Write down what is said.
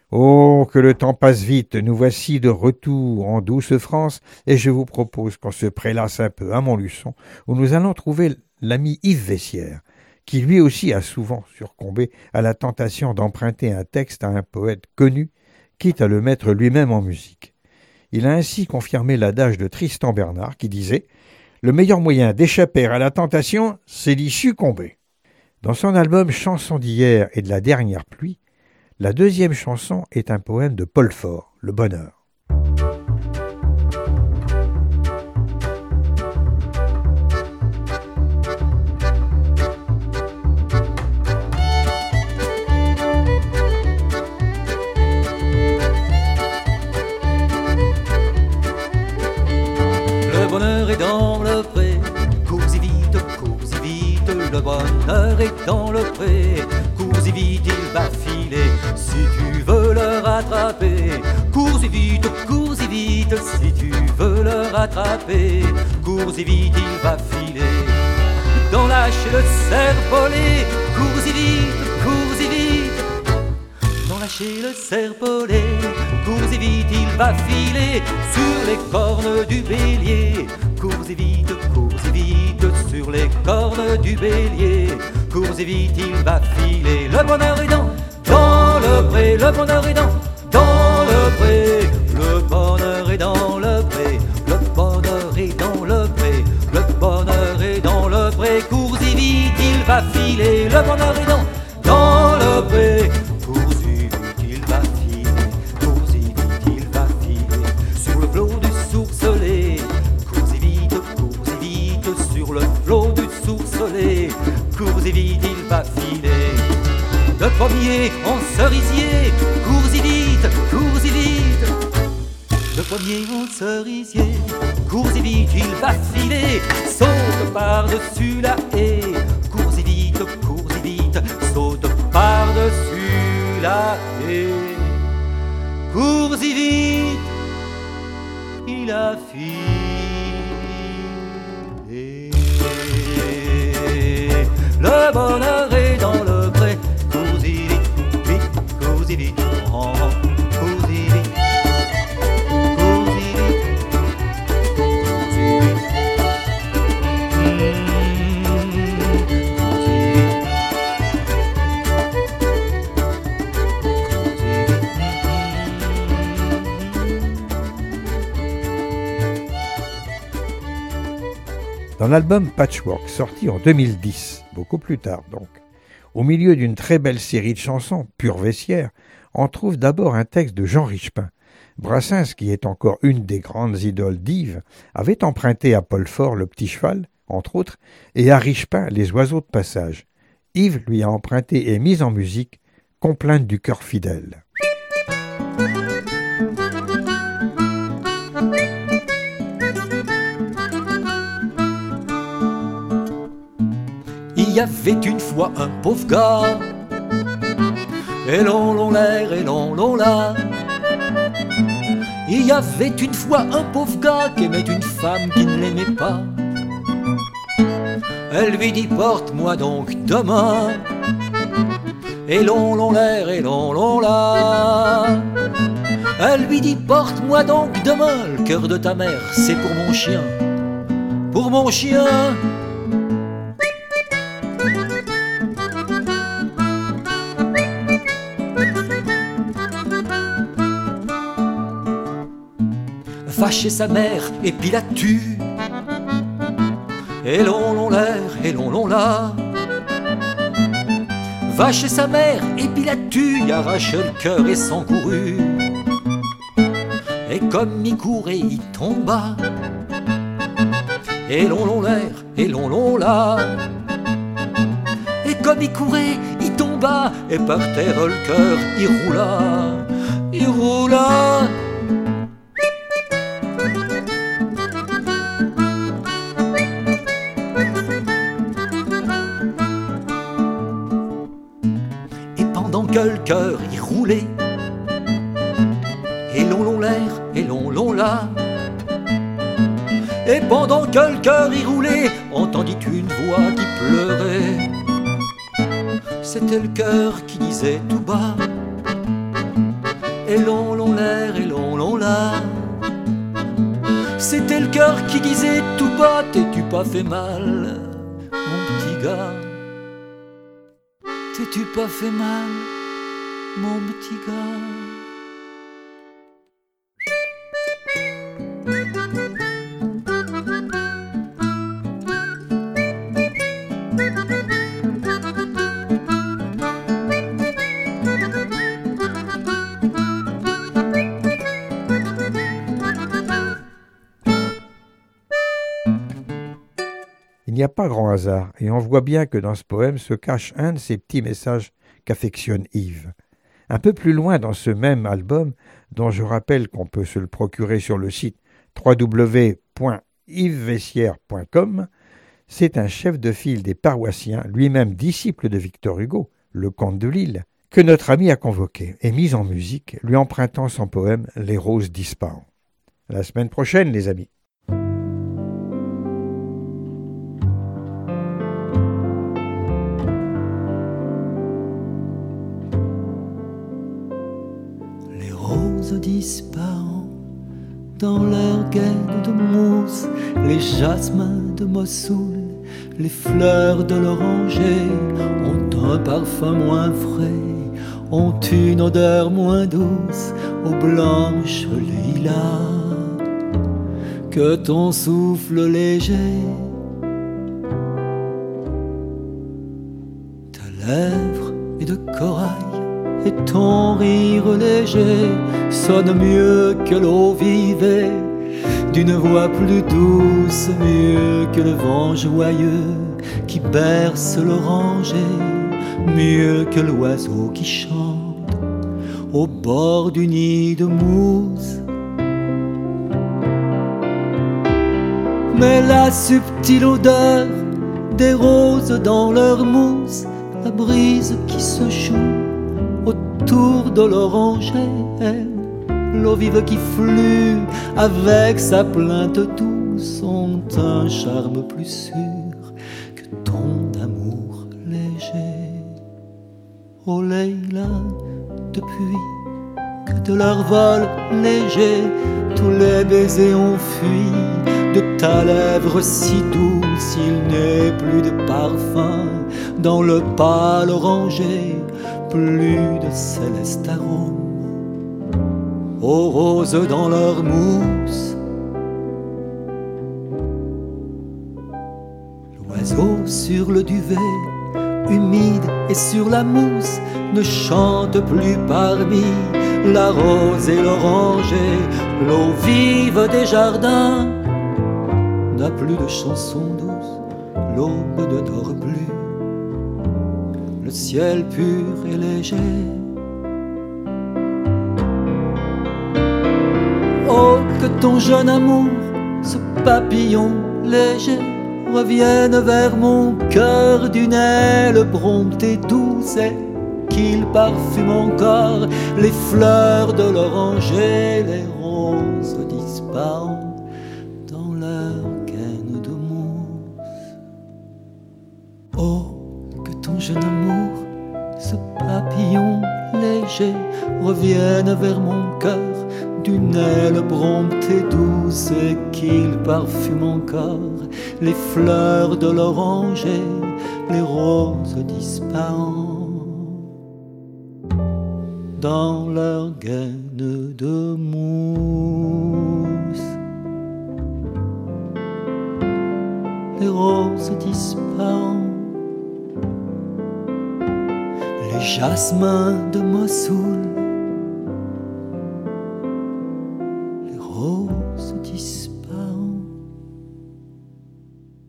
Oh, que le temps passe vite, nous voici de retour en douce France, et je vous propose qu'on se prélasse un peu à Montluçon, où nous allons trouver l'ami Yves Vessière, qui lui aussi a souvent succombé à la tentation d'emprunter un texte à un poète connu, quitte à le mettre lui-même en musique. Il a ainsi confirmé l'adage de Tristan Bernard qui disait « Le meilleur moyen d'échapper à la tentation, c'est d'y succomber ». Dans son album Chansons d'hier et de la dernière pluie, la deuxième chanson est un poème de Paul Faure, Le Bonheur. Le bonheur est dans le pré, cours-y vite, le bonheur est dans le pré, cours-y vite, il va filer, si tu veux le rattraper. Cours-y vite, si tu veux le rattraper, cours-y vite, il va filer. Dans la chez le cerf-volé, cours-y vite, dans la chez le cerf-volé, cours-y vite, il va filer sur les cornes du bélier. Cours-y vite, sur les cornes du bélier. Cours-y vite, il va filer. Le bonheur est dans le pré, le bonheur est dans le pré. Le bonheur est dans le pré, le bonheur est dans le pré, le bonheur est dans le pré. Cours-y vite, il va filer. Le bonheur est dans le pré. Cours-y vite, il va filer. Cours-y vite, il va filer sur le flot du sourcelet. Cours-y vite, sur le flot du sourcelet. Cours-y vite, il va filer. Le premier en cerisier, cours-y vite, le premier en cerisier, cours-y vite, il va filer, saute par-dessus la haie. Cours-y vite, saute par-dessus la haie. Cours-y vite, il a filé. Le bonheur est dans le pré, cours-y vite, cours-y vite, oh, cours-y vite, cours-y vite, cours-y vite, Dans l'album Patchwork, sorti en 2010, beaucoup plus tard donc, au milieu d'une très belle série de chansons, pure Vessière, on trouve d'abord un texte de Jean Richepin. Brassens, qui est encore une des grandes idoles d'Yves, avait emprunté à Paul Faure Le Petit Cheval, entre autres, et à Richepin Les Oiseaux de Passage. Yves lui a emprunté et mis en musique Complainte du cœur fidèle. Il y avait une fois un pauvre gars, et l'on l'air, et l'on là. Il y avait une fois un pauvre gars qui aimait une femme qui ne l'aimait pas. Elle lui dit porte-moi donc demain, et l'on l'air, et l'on là. Elle lui dit porte-moi donc demain, le cœur de ta mère c'est pour mon chien, pour mon chien. Va chez sa mère et puis la tue, et l'on l'air, et l'on là. Va chez sa mère et puis la tue, y arrache le cœur et s'encourut. Et comme il courait, il tomba, et l'on l'air, et l'on là. Et comme il courait, il tomba, et par terre le cœur il roula. Que le cœur y roulait, et l'on l'air, et l'on là. Et pendant que le cœur y roulait, entendit une voix qui pleurait. C'était le cœur qui disait tout bas, et l'on l'air, et l'on la. C'était le cœur qui disait tout bas, t'es-tu pas fait mal, mon petit gars? T'es-tu pas fait mal, mon petit gars? Il n'y a pas grand hasard, et on voit bien que dans ce poème se cache un de ces petits messages qu'affectionne Yves. Un peu plus loin dans ce même album, dont je rappelle qu'on peut se le procurer sur le site www.yvesvessières.com, c'est un chef de file des paroissiens, lui-même disciple de Victor Hugo, le comte de Lille, que notre ami a convoqué et mis en musique, lui empruntant son poème « Les roses disparent ». À la semaine prochaine, les amis. Disparant dans leur gaine de mousse, les jasmins de Mossoul, les fleurs de l'oranger ont un parfum moins frais, ont une odeur moins douce aux blanches lilas que ton souffle léger. Ta lèvre est de corail et ton rire léger sonne mieux que l'eau vivée, d'une voix plus douce, mieux que le vent joyeux qui berce l'oranger, mieux que l'oiseau qui chante au bord du nid de mousse. Mais la subtile odeur des roses dans leur mousse, la brise qui se joue autour de l'oranger, l'eau vive qui flue avec sa plainte douce ont un charme plus sûr que ton amour léger. Oh Leïla, depuis que de leur vol léger tous les baisers ont fui de ta lèvre si douce, il n'est plus de parfum dans le pâle oranger, plus de céleste arôme aux roses dans leur mousse. L'oiseau sur le duvet humide et sur la mousse ne chante plus parmi la rose et l'oranger. L'eau vive des jardins n'a plus de chansons douces, l'aube ne dort plus, le ciel pur et léger. Oh, que ton jeune amour, ce papillon léger, revienne vers mon cœur d'une aile prompte douce et qu'il parfume encore les fleurs de l'oranger, les roses disparant dans leur gaine de mousse. Oh, que ton jeune amour, ce papillon léger, revienne vers mon cœur d'une aile prompte et douce et qu'il parfume encore les fleurs de l'oranger, les roses disparant dans leur gaine de mousse. Les roses disparant, les jasmins de Mossoul, les roses disparant.